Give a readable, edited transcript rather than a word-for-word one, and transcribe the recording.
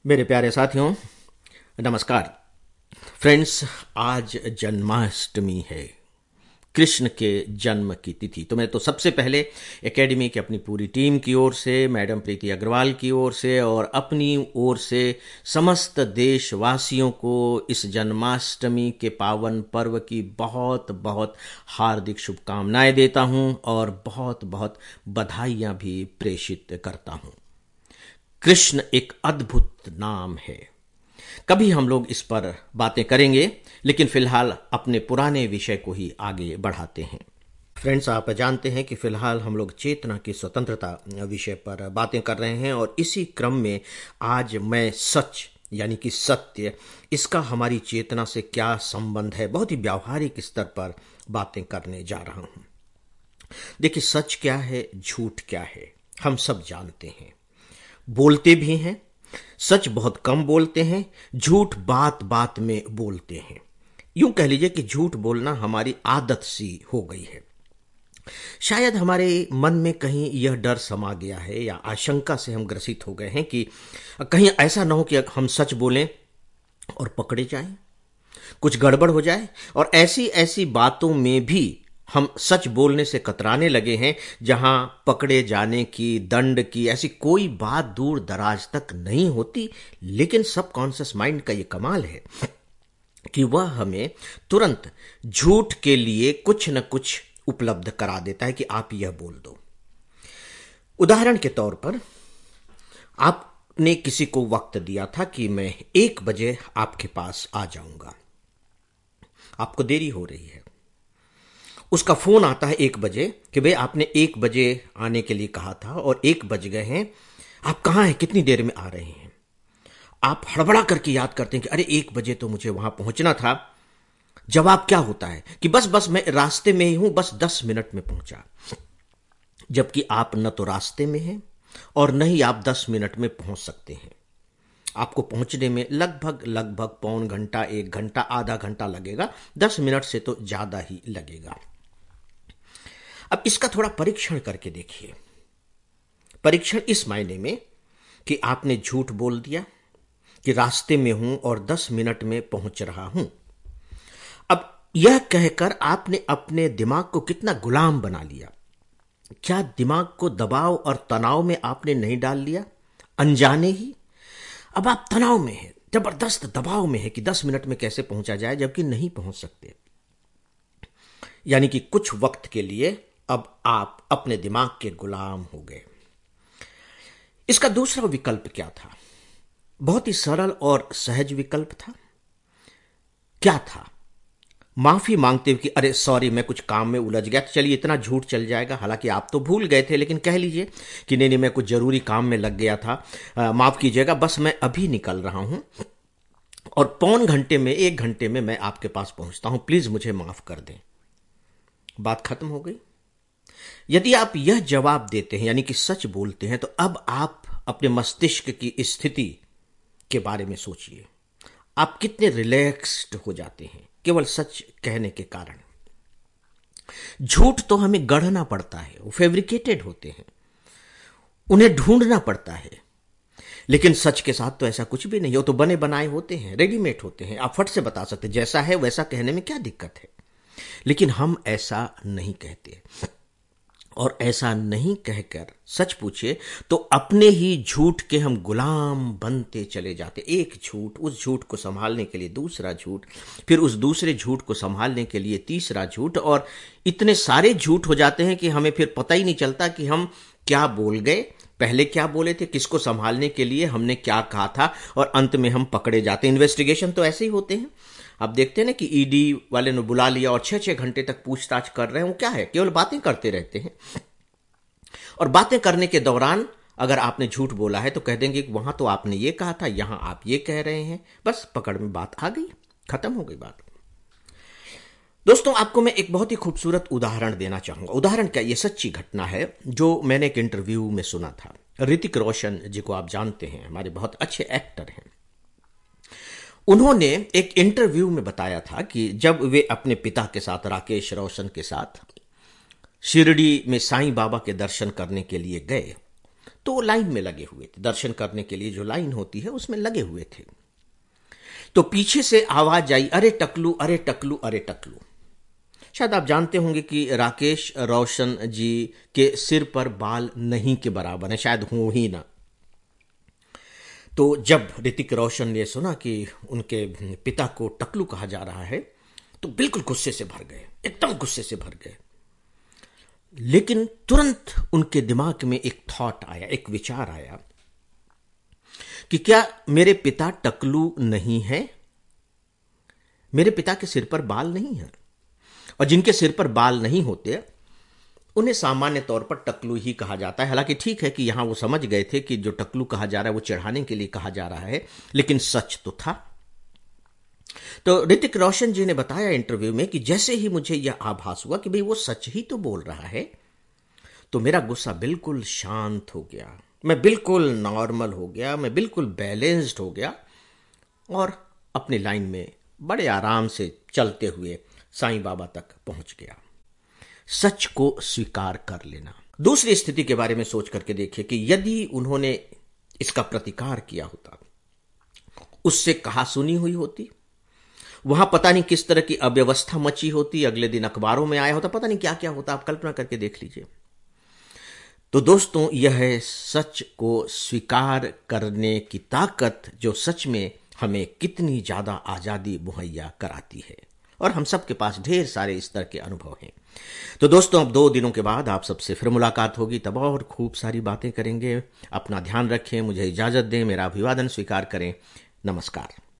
मेरे प्यारे साथियों, नमस्कार। फ्रेंड्स, आज जन्माष्टमी है, कृष्ण के जन्म की तिथि। तो मैं तो सबसे पहले एकेडमी की अपनी पूरी टीम की ओर से, मैडम प्रीति अग्रवाल की ओर से और अपनी ओर से समस्त देशवासियों को इस जन्माष्टमी के पावन पर्व की बहुत बहुत हार्दिक शुभकामनाएं देता हूं और बहुत बहुत बधाइयां भी प्रेषित करता हूं। कृष्ण एक अद्भुत नाम है। कभी हम लोग इस पर बातें करेंगे, लेकिन फिलहाल अपने पुराने विषय को ही आगे बढ़ाते हैं। फ्रेंड्स, आप जानते हैं कि फिलहाल हम लोग चेतना की स्वतंत्रता विषय पर बातें कर रहे हैं और इसी क्रम में आज मैं सच यानी कि सत्य, इसका हमारी चेतना से क्या संबंध है, बहुत ही व्यावहारिक स्तर पर बातें करने जा रहा हूं। देखिए, सच क्या है, झूठ क्या है, हम सब जानते हैं। बोलते भी हैं, सच बहुत कम बोलते हैं, झूठ बात बात में बोलते हैं। यूं कह लीजिए कि झूठ बोलना हमारी आदत सी हो गई है। शायद हमारे मन में कहीं यह डर समा गया है या आशंका से हम ग्रसित हो गए हैं कि कहीं ऐसा ना हो कि हम सच बोलें और पकड़े जाएं, कुछ गड़बड़ हो जाए। और ऐसी ऐसी बातों में भी हम सच बोलने से कतराने लगे हैं जहां पकड़े जाने की, दंड की ऐसी कोई बात दूर दराज तक नहीं होती। लेकिन सबकॉन्शियस माइंड का यह कमाल है कि वह हमें तुरंत झूठ के लिए कुछ न कुछ उपलब्ध करा देता है कि आप यह बोल दो। उदाहरण के तौर पर, आपने किसी को वक्त दिया था कि मैं 1 बजे आपके पास आ जाऊंगा। आपको देरी हो रही है, उसका फोन आता है 1 बजे कि भाई आपने 1 बजे आने के लिए कहा था और 1 बज गए हैं, आप कहां हैं, कितनी देर में आ रहे हैं। आप हड़बड़ा करके याद करते हैं कि अरे 1 बजे तो मुझे वहां पहुंचना था। जवाब क्या होता है कि बस बस मैं रास्ते में ही हूं, बस 10 मिनट में पहुंचा। जबकि आप न तो रास्ते में हैं और न ही आप 10 मिनट में पहुंच सकते हैं। आपको पहुंचने में लगभग लगभग पौन घंटा, 1 घंटा, आधा घंटा लगेगा, 10 मिनट से तो ज्यादा ही लगेगा। अब इसका थोड़ा परीक्षण करके देखिए। परीक्षण इस मायने में कि आपने झूठ बोल दिया कि रास्ते में हूं और 10 मिनट में पहुंच रहा हूं। अब यह कहकर आपने अपने दिमाग को कितना गुलाम बना लिया। क्या दिमाग को दबाव और तनाव में आपने नहीं डाल लिया अनजाने ही? अब आप तनाव में हैं, जबरदस्त दबाव में है कि 10 मिनट में कैसे पहुंचा जाए, जबकि नहीं पहुंच सकते। यानी कि कुछ वक्त के लिए अब आप अपने दिमाग के गुलाम हो गए। इसका दूसरा विकल्प क्या था? बहुत ही सरल और सहज विकल्प था। क्या था? माफी मांगते हुए कि अरे सॉरी, मैं कुछ काम में उलझ गया। तो चलिए, इतना झूठ चल जाएगा। हालांकि आप तो भूल गए थे, लेकिन कह लीजिए कि नहीं, मैं कुछ जरूरी काम में लग गया था, माफ कीजिएगा, बस मैं अभी निकल रहा हूं और पौन घंटे में, 1 घंटे में मैं आपके पास पहुंचता हूं, प्लीज मुझे माफ कर दें। बात खत्म हो गई। यदि आप यह जवाब देते हैं, यानी कि सच बोलते हैं, तो अब आप अपने मस्तिष्क की स्थिति के बारे में सोचिए। आप कितने रिलैक्स्ड हो जाते हैं केवल सच कहने के कारण। झूठ तो हमें गढ़ना पड़ता है, वो फैब्रिकेटेड होते हैं, उन्हें ढूंढना पड़ता है। लेकिन सच के साथ तो ऐसा कुछ भी नहीं है, वो तो बने बनाए होते हैं, रेडीमेड होते हैं। आप फट से बता सकते हैं, जैसा है वैसा कहने में क्या दिक्कत है। लेकिन हम ऐसा नहीं कहते, और ऐसा नहीं कहकर सच पूछे तो अपने ही झूठ के हम गुलाम बनते चले जाते। एक झूठ, उस झूठ को संभालने के लिए दूसरा झूठ, फिर उस दूसरे झूठ को संभालने के लिए तीसरा झूठ, और इतने सारे झूठ हो जाते हैं कि हमें फिर पता ही नहीं चलता कि हम क्या बोल गए, पहले क्या बोले थे, किसको संभालने के लिए हमने क्या कहा था, और अंत में हम पकड़े जाते। इन्वेस्टिगेशन तो ऐसे ही होते हैं। आप देखते हैं ना कि ईडी वाले ने बुला लिया और 6-6 घंटे तक पूछताछ कर रहे हैं। वो क्या है, केवल बातें करते रहते हैं। और बातें करने के दौरान अगर आपने झूठ बोला है तो कह देंगे कि वहां तो आपने ये कहा था, यहां आप ये कह रहे हैं। बस पकड़ में बात आ गई, खत्म हो गई बात। दोस्तों, आपको मैं एक बहुत ही खूबसूरत उदाहरण देना चाहूंगा। उदाहरण क्या, ये सच्ची घटना है जो मैंने एक इंटरव्यू में सुना था। ऋतिक रोशन जी को आप जानते हैं, हमारे बहुत अच्छे एक्टर हैं। उन्होंने एक इंटरव्यू में बताया था कि जब वे अपने पिता के साथ, राकेश रोशन के साथ, शिरडी में साईं बाबा के दर्शन करने के लिए गए, तो लाइन में लगे हुए थे, दर्शन करने के लिए जो लाइन होती है उसमें लगे हुए थे। तो पीछे से आवाज आई, अरे टकलू, अरे टकलू, अरे टकलू। शायद आप जानते होंगे कि राकेश रोशन जी के सिर पर बाल नहीं के बराबर है, शायद हो ही ना। तो जब ऋतिक रोशन ने सुना कि उनके पिता को टकलू कहा जा रहा है तो बिल्कुल गुस्से से भर गए, एकदम गुस्से से भर गए। लेकिन तुरंत उनके दिमाग में एक थॉट आया, एक विचार आया कि क्या मेरे पिता टकलू नहीं है? मेरे पिता के सिर पर बाल नहीं है, और जिनके सिर पर बाल नहीं होते उन्हें सामान्य तौर पर टकलू ही कहा जाता है। हालांकि ठीक है कि यहां वो समझ गए थे कि जो टकलू कहा जा रहा है वो चिढ़ाने के लिए कहा जा रहा है, लेकिन सच तो था। तो ऋतिक रोशन जी ने बताया इंटरव्यू में कि जैसे ही मुझे यह आभास हुआ कि भाई वो सच ही तो बोल रहा है, तो मेरा गुस्सा बिल्कुल शांत हो गया, मैं बिल्कुल नॉर्मल हो गया, मैं बिल्कुल बैलेंस्ड हो गया और अपनी लाइन में बड़े आराम से चलते हुए साईं बाबा तक पहुंच गया। सच को स्वीकार कर लेना। दूसरी स्थिति के बारे में सोच करके देखिए कि यदि उन्होंने इसका प्रतिकार किया होता, उससे कहा सुनी हुई होती, वहां पता नहीं किस तरह की अव्यवस्था मची होती, अगले दिन अखबारों में आया होता, पता नहीं क्या क्या होता, आप कल्पना करके देख लीजिए। तो दोस्तों, यह है सच को स्वीकार करने की ताकत, जो सच में हमें कितनी ज्यादा आजादी मुहैया कराती है, और हम सबके पास ढेर सारे इस तरह के अनुभव हैं। तो दोस्तों, अब 2 दिनों के बाद आप सबसे फिर मुलाकात होगी, तब और खूब सारी बातें करेंगे। अपना ध्यान रखें, मुझे इजाजत दें, मेरा अभिवादन स्वीकार करें। नमस्कार।